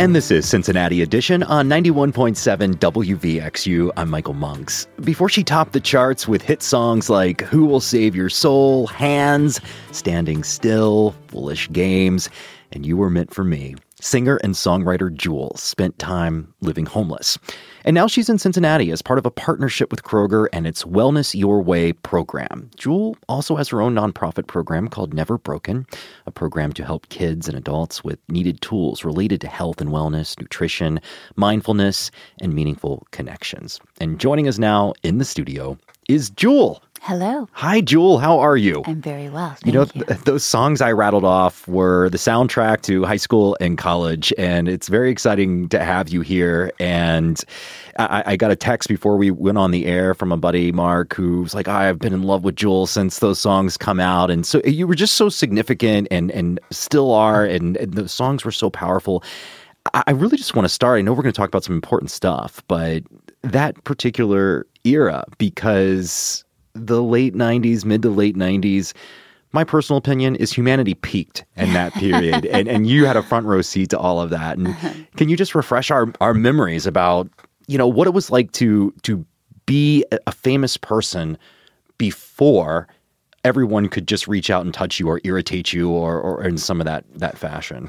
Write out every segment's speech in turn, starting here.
And this is Cincinnati Edition on 91.7 WVXU. I'm Michael Monks. Before she topped the charts with hit songs like Who Will Save Your Soul, Hands, Standing Still, Foolish Games, and You Were Meant for Me, singer and songwriter Jewel spent time living homeless. And now she's in Cincinnati as part of a partnership with Kroger and its Wellness Your Way program. Jewel also has her own nonprofit program called Never Broken, a program to help kids and adults with needed tools related to health and wellness, nutrition, mindfulness, and meaningful connections. And joining us now in the studio is Jewel. Hello. Hi, Jewel. How are you? I'm very well. Thank you. Those songs I rattled off were the soundtrack to high school and college, and it's very exciting to have you here. And I got a text before we went on the air from a buddy, Mark, who was like, I've been in love with Jewel since those songs come out. And so you were just so significant and still are, and the songs were so powerful. I really just want to start. I know we're going to talk about some important stuff, but that particular era, because the late 90s, mid to late 90s, my personal opinion is humanity peaked in that period. and you had a front row seat to all of that. And can you just refresh our memories about, what it was like to be a famous person before everyone could just reach out and touch you or irritate you or in some of that fashion?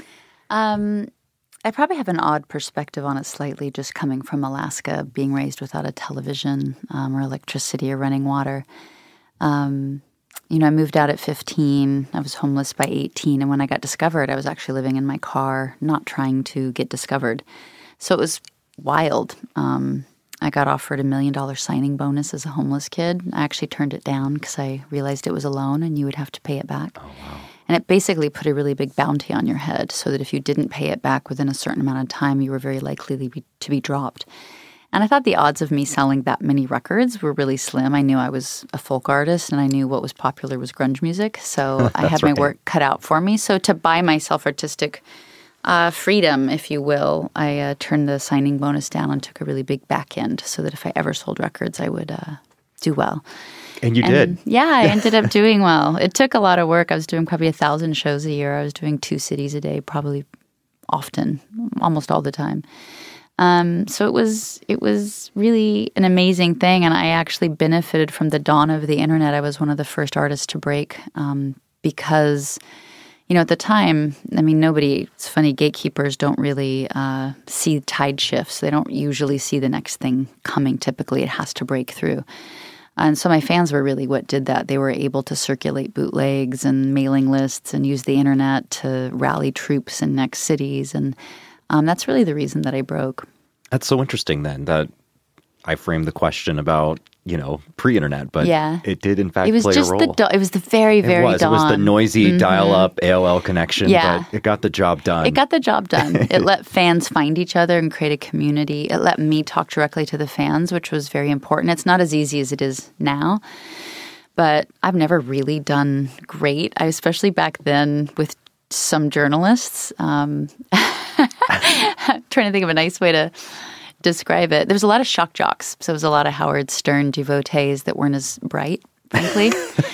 I probably have an odd perspective on it slightly, just coming from Alaska, being raised without a television or electricity or running water. I moved out at 15. I was homeless by 18. And when I got discovered, I was actually living in my car, not trying to get discovered. So it was wild. I got offered $1 million signing bonus as a homeless kid. I actually turned it down because I realized it was a loan and you would have to pay it back. Oh, wow. And it basically put a really big bounty on your head so that if you didn't pay it back within a certain amount of time, you were very likely to be dropped. And I thought the odds of me selling that many records were really slim. I knew I was a folk artist, and I knew what was popular was grunge music. So I had my work cut out for me. So to buy myself artistic freedom, if you will, I turned the signing bonus down and took a really big back end so that if I ever sold records, I would do well. And you did. Yeah, I ended up doing well. It took a lot of work. I was doing probably 1,000 shows a year. I was doing 2 cities a day, probably often, almost all the time. So it was really an amazing thing, and I actually benefited from the dawn of the internet. I was one of the first artists to break because, at the time, it's funny, gatekeepers don't really see tide shifts. They don't usually see the next thing coming. Typically, it has to break through. And so my fans were really what did that. They were able to circulate bootlegs and mailing lists and use the internet to rally troops in next cities. And that's really the reason that I broke. That's so interesting then that I framed the question about, pre-internet, but it did in fact play a role. It was the very, very dawn. It was the noisy dial-up AOL connection, but it got the job done. It got the job done. It let fans find each other and create a community. It let me talk directly to the fans, which was very important. It's not as easy as it is now, but I've never really done great. Especially back then with some journalists. I'm trying to think of a nice way to describe it. There was a lot of shock jocks. So it was a lot of Howard Stern devotees that weren't as bright, frankly.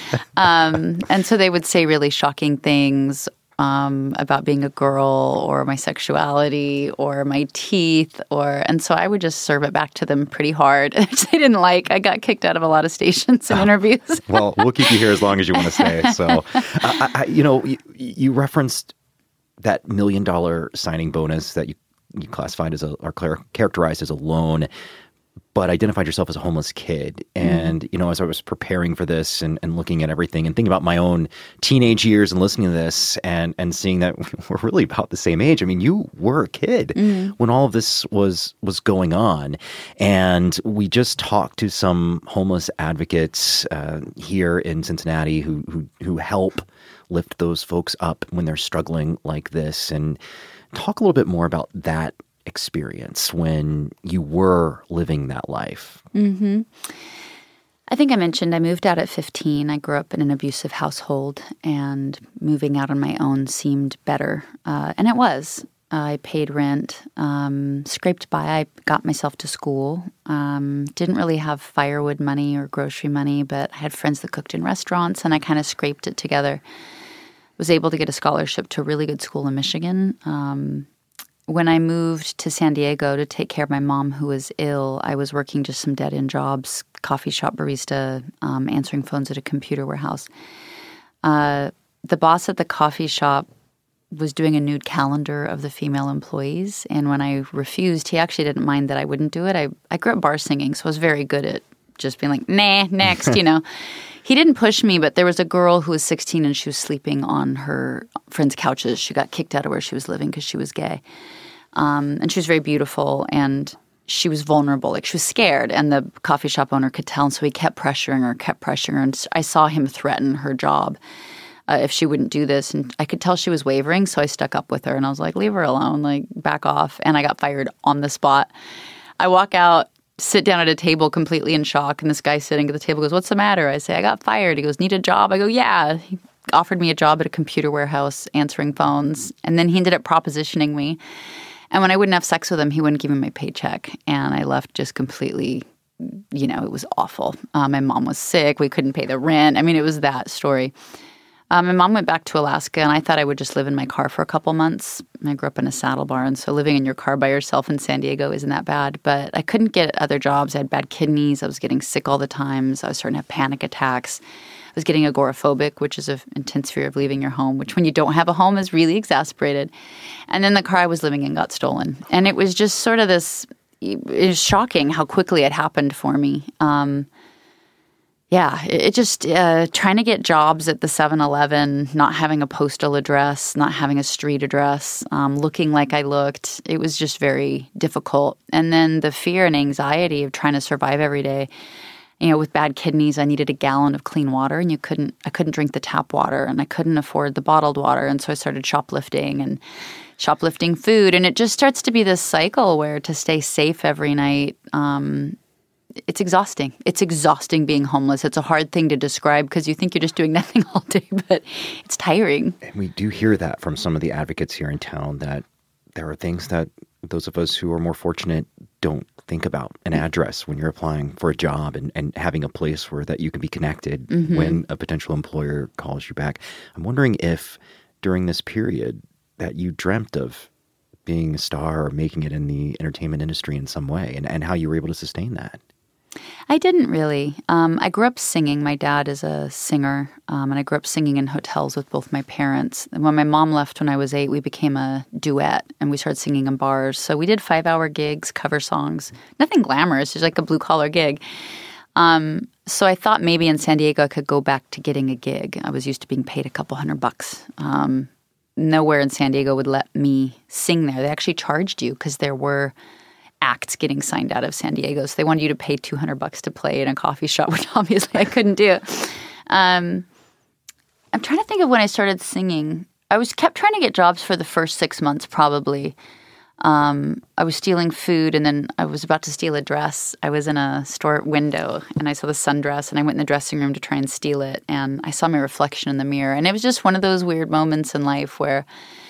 And so they would say really shocking things about being a girl or my sexuality or my teeth. And so I would just serve it back to them pretty hard, which they didn't like. I got kicked out of a lot of stations and interviews. Well, we'll keep you here as long as you want to stay. So, you referenced that $1 million signing bonus that you classified as or characterized as a loan, but identified yourself as a homeless kid. And, as I was preparing for this and looking at everything and thinking about my own teenage years and listening to this and seeing that we're really about the same age. I mean, you were a kid when all of this was going on. And we just talked to some homeless advocates here in Cincinnati who help lift those folks up when they're struggling like this. And talk a little bit more about that experience when you were living that life. Mm-hmm. I think I mentioned I moved out at 15. I grew up in an abusive household, and moving out on my own seemed better. And it was. I paid rent, scraped by. I got myself to school. Didn't really have firewood money or grocery money, but I had friends that cooked in restaurants, and I kind of scraped it together. Was able to get a scholarship to a really good school in Michigan, when I moved to San Diego to take care of my mom who was ill, I was working just some dead-end jobs, coffee shop barista, answering phones at a computer warehouse. The boss at the coffee shop was doing a nude calendar of the female employees. And when I refused, he actually didn't mind that I wouldn't do it. I grew up bar singing, so I was very good at just being like, nah, next, He didn't push me, but there was a girl who was 16 and she was sleeping on her friends' couches. She got kicked out of where she was living because she was gay. And she was very beautiful and she was vulnerable. Like she was scared and the coffee shop owner could tell. And so he kept pressuring her. And I saw him threaten her job if she wouldn't do this. And I could tell she was wavering. So I stuck up with her and I was like, leave her alone, like back off. And I got fired on the spot. I walk out, sit down at a table completely in shock. And this guy sitting at the table goes, what's the matter? I say, I got fired. He goes, need a job? I go, yeah. He offered me a job at a computer warehouse answering phones. And then he ended up propositioning me. And when I wouldn't have sex with him, he wouldn't give me my paycheck. And I left just completely, it was awful. My mom was sick. We couldn't pay the rent. I mean, it was that story. My mom went back to Alaska, and I thought I would just live in my car for a couple months. I grew up in a saddle barn, so living in your car by yourself in San Diego isn't that bad. But I couldn't get other jobs. I had bad kidneys. I was getting sick all the time. I was starting to have panic attacks. I was getting agoraphobic, which is an intense fear of leaving your home, which when you don't have a home is really exasperated. And then the car I was living in got stolen. And it was just sort of this – it was shocking how quickly it happened for me. It just trying to get jobs at the 7-Eleven, not having a postal address, not having a street address, looking like I looked. It was just very difficult. And then the fear and anxiety of trying to survive every day. With bad kidneys, I needed a gallon of clean water, and I couldn't drink the tap water, and I couldn't afford the bottled water, and so I started shoplifting food, and it just starts to be this cycle where to stay safe every night. It's exhausting. It's exhausting being homeless. It's a hard thing to describe because you think you're just doing nothing all day, but it's tiring. And we do hear that from some of the advocates here in town that there are things that those of us who are more fortunate don't think about. An address when you're applying for a job and having a place where that you can be connected when a potential employer calls you back. I'm wondering if during this period that you dreamt of being a star or making it in the entertainment industry in some way and how you were able to sustain that. I didn't really. I grew up singing. My dad is a singer, and I grew up singing in hotels with both my parents. And when my mom left when I was 8, we became a duet, and we started singing in bars. So we did 5-hour gigs, cover songs. Nothing glamorous, just like a blue-collar gig. So I thought maybe in San Diego I could go back to getting a gig. I was used to being paid a couple $100. Nowhere in San Diego would let me sing there. They actually charged you because there were acts getting signed out of San Diego. So they wanted you to pay $200 to play in a coffee shop, which obviously I couldn't do. I'm trying to think of when I started singing. I kept trying to get jobs for the first 6 months probably. I was stealing food and then I was about to steal a dress. I was in a store window and I saw the sundress and I went in the dressing room to try and steal it. And I saw my reflection in the mirror. And it was just one of those weird moments in life where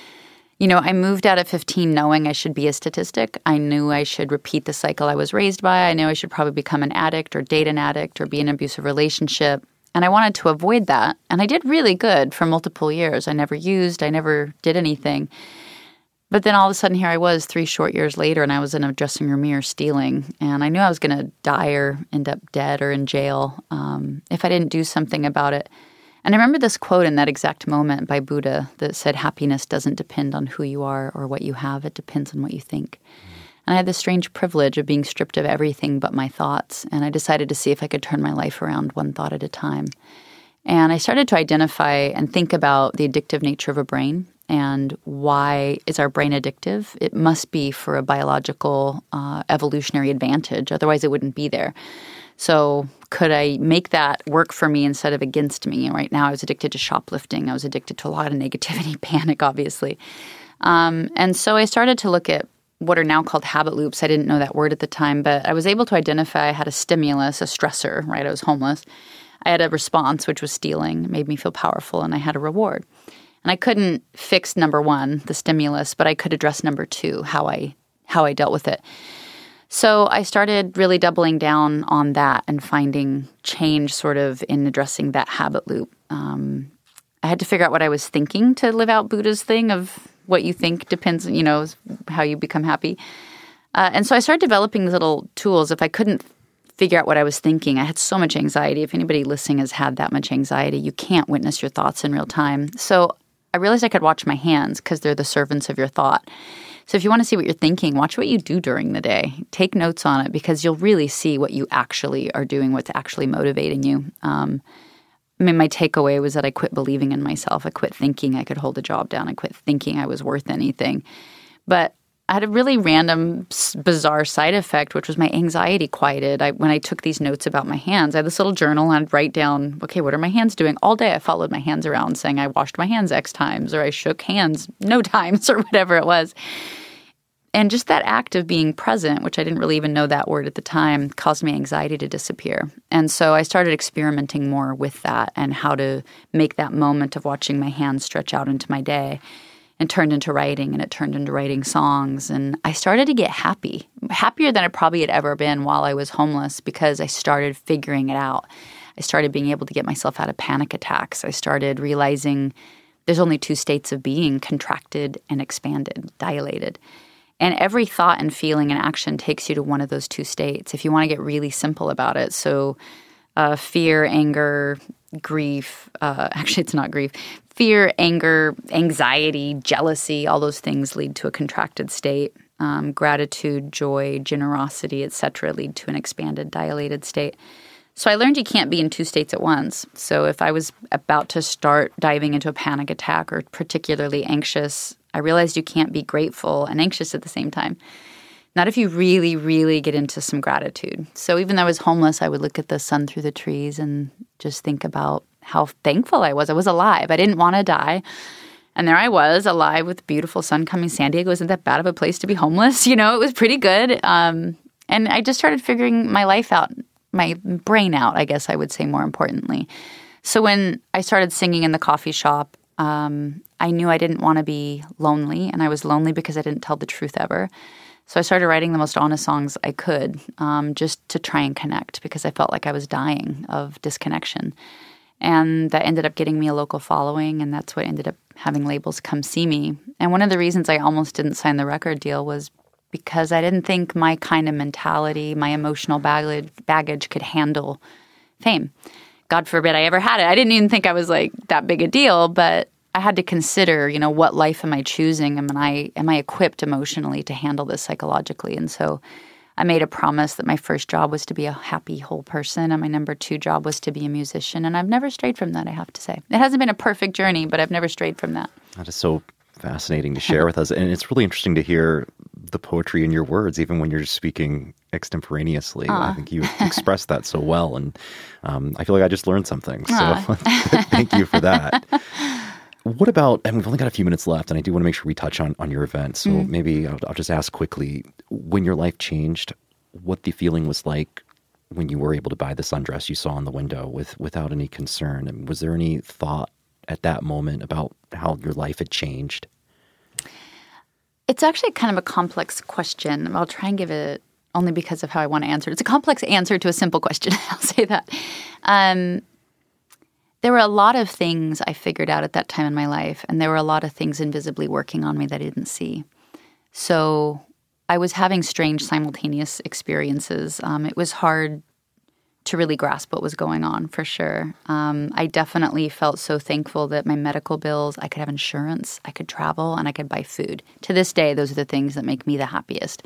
I moved out at 15 knowing I should be a statistic. I knew I should repeat the cycle I was raised by. I knew I should probably become an addict or date an addict or be in an abusive relationship. And I wanted to avoid that. And I did really good for multiple years. I never used. I never did anything. But then all of a sudden here I was 3 short years later and I was in a dressing room mirror stealing. And I knew I was going to die or end up dead or in jail if I didn't do something about it. And I remember this quote in that exact moment by Buddha that said, happiness doesn't depend on who you are or what you have. It depends on what you think. And I had this strange privilege of being stripped of everything but my thoughts. And I decided to see if I could turn my life around one thought at a time. And I started to identify and think about the addictive nature of a brain and why is our brain addictive? It must be for a biological evolutionary advantage. Otherwise, it wouldn't be there. So could I make that work for me instead of against me? Right now I was addicted to shoplifting. I was addicted to a lot of negativity, panic, obviously. And so I started to look at what are now called habit loops. I didn't know that word at the time, but I was able to identify I had a stimulus, a stressor, right? I was homeless. I had a response, which was stealing. It made me feel powerful, and I had a reward. And I couldn't fix number 1, the stimulus, but I could address number 2, how I dealt with it. So I started really doubling down on that and finding change sort of in addressing that habit loop. I had to figure out what I was thinking to live out Buddha's thing of what you think depends, how you become happy. And so I started developing these little tools. If I couldn't figure out what I was thinking, I had so much anxiety. If anybody listening has had that much anxiety, you can't witness your thoughts in real time. So I realized I could watch my hands because they're the servants of your thought. So if you want to see what you're thinking, watch what you do during the day. Take notes on it because you'll really see what you actually are doing, what's actually motivating you. My takeaway was that I quit believing in myself. I quit thinking I could hold a job down. I quit thinking I was worth anything. But I had a really random, bizarre side effect, which was my anxiety quieted. When I took these notes about my hands, I had this little journal and I'd write down, okay, what are my hands doing? All day I followed my hands around saying I washed my hands X times or I shook hands no times or whatever it was. And just that act of being present, which I didn't really even know that word at the time, caused my anxiety to disappear. And so I started experimenting more with that and how to make that moment of watching my hands stretch out into my day. And turned into writing, and it turned into writing songs. And I started to get happier than I probably had ever been while I was homeless because I started figuring it out. I started being able to get myself out of panic attacks. I started realizing there's only two states of being, contracted and expanded, dilated. And every thought and feeling and action takes you to one of those two states if you want to get really simple about it. So fear, anger, grief. Actually, it's not grief. Fear, anger, anxiety, jealousy, all those things lead to a contracted state. Gratitude, joy, generosity, etc. lead to an expanded, dilated state. So I learned you can't be in two states at once. So if I was about to start diving into a panic attack or particularly anxious, I realized you can't be grateful and anxious at the same time. Not if you really, really get into some gratitude. So even though I was homeless, I would look at the sun through the trees and just think about how thankful I was. I was alive. I didn't want to die. And there I was, alive with beautiful sun coming. San Diego isn't that bad of a place to be homeless. It was pretty good. And I just started figuring my life out, my brain out, I guess I would say more importantly. So when I started singing in the coffee shop, I knew I didn't want to be lonely. And I was lonely because I didn't tell the truth ever. So I started writing the most honest songs I could just to try and connect because I felt like I was dying of disconnection. And that ended up getting me a local following, and that's what ended up having labels come see me. And one of the reasons I almost didn't sign the record deal was because I didn't think my kind of mentality, my emotional baggage could handle fame. God forbid I ever had it. I didn't even think I was like that big a deal, but I had to consider, what life am I choosing? Am I equipped emotionally to handle this psychologically? And so I made a promise that my first job was to be a happy, whole person, and my number 2 job was to be a musician. And I've never strayed from that, I have to say. It hasn't been a perfect journey, but I've never strayed from that. That is so fascinating to share with us. And it's really interesting to hear the poetry in your words, even when you're speaking extemporaneously. I think you expressed that so well. And I feel like I just learned something. So thank you for that. What about, and we've only got a few minutes left, and I do want to make sure we touch on your event. So maybe I'll just ask quickly, when your life changed, what the feeling was like when you were able to buy the sundress you saw in the window without any concern. And was there any thought at that moment about how your life had changed? It's actually kind of a complex question. I'll try and give it only because of how I want to answer it. It's a complex answer to a simple question. I'll say that. There were a lot of things I figured out at that time in my life, and there were a lot of things invisibly working on me that I didn't see. So I was having strange simultaneous experiences. It was hard to really grasp what was going on, for sure. I definitely felt so thankful that my medical bills, I could have insurance, I could travel, and I could buy food. To this day, those are the things that make me the happiest.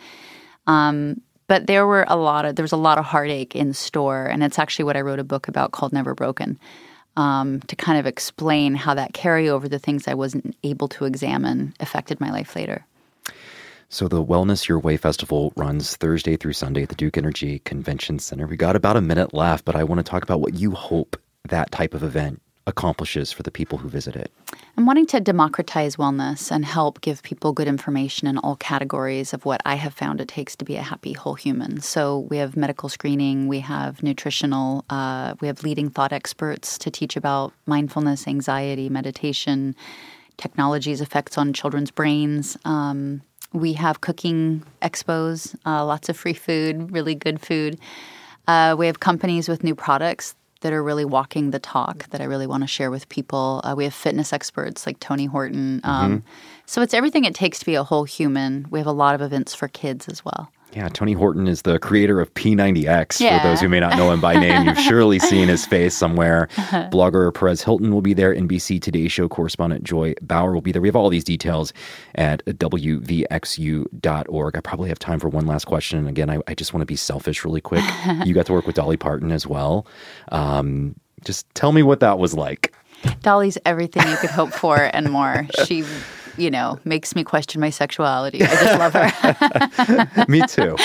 But there was a lot of heartache in store, and it's actually what I wrote a book about called Never Broken. To kind of explain how that carryover, the things I wasn't able to examine, affected my life later. So the Wellness Your Way Festival runs Thursday through Sunday at the Duke Energy Convention Center. We got about a minute left, but I want to talk about what you hope that type of event accomplishes for the people who visit it. I'm wanting to democratize wellness and help give people good information in all categories of what I have found it takes to be a happy, whole human. So we have medical screening, we have nutritional, we have leading thought experts to teach about mindfulness, anxiety, meditation, technology's effects on children's brains. We have cooking expos, lots of free food, really good food. We have companies with new products that are really walking the talk that I really want to share with people. We have fitness experts like Tony Horton. So it's everything it takes to be a whole human. We have a lot of events for kids as well. Yeah, Tony Horton is the creator of P90X. Yeah. For those who may not know him by name, you've surely seen his face somewhere. Blogger Perez Hilton will be there. NBC Today Show correspondent Joy Bauer will be there. We have all these details at wvxu.org. I probably have time for one last question. And again, I just want to be selfish really quick. You got to work with Dolly Parton as well. Just tell me what that was like. Dolly's everything you could hope for and more. She, makes me question my sexuality. I just love her. Me too.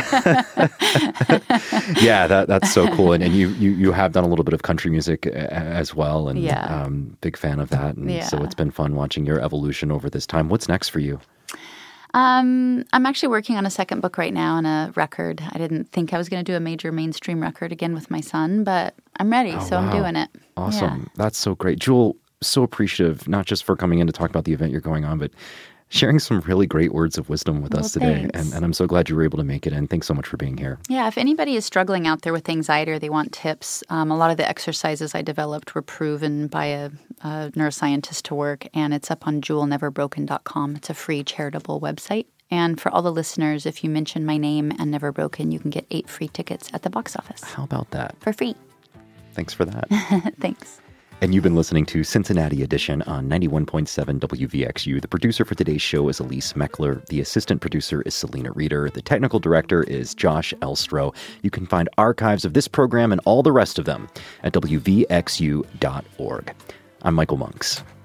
Yeah, that's so cool. And you have done a little bit of country music as well. And big fan of that. And so it's been fun watching your evolution over this time. What's next for you? I'm actually working on a second book right now and a record. I didn't think I was going to do a major mainstream record again with my son, but I'm ready, I'm doing it. Awesome. Yeah. That's so great. Jewel, so appreciative, not just for coming in to talk about the event you're going on, but sharing some really great words of wisdom with us today. And I'm so glad you were able to make it in. Thanks so much for being here. Yeah, if anybody is struggling out there with anxiety or they want tips, a lot of the exercises I developed were proven by a neuroscientist to work, and it's up on jewelneverbroken.com. It's a free charitable website. And for all the listeners, if you mention my name and Never Broken, you can get 8 free tickets at the box office. How about that? For free. Thanks for that. Thanks. And you've been listening to Cincinnati Edition on 91.7 WVXU. The producer for today's show is Elise Meckler. The assistant producer is Selena Reeder. The technical director is Josh Elstro. You can find archives of this program and all the rest of them at WVXU.org. I'm Michael Monks.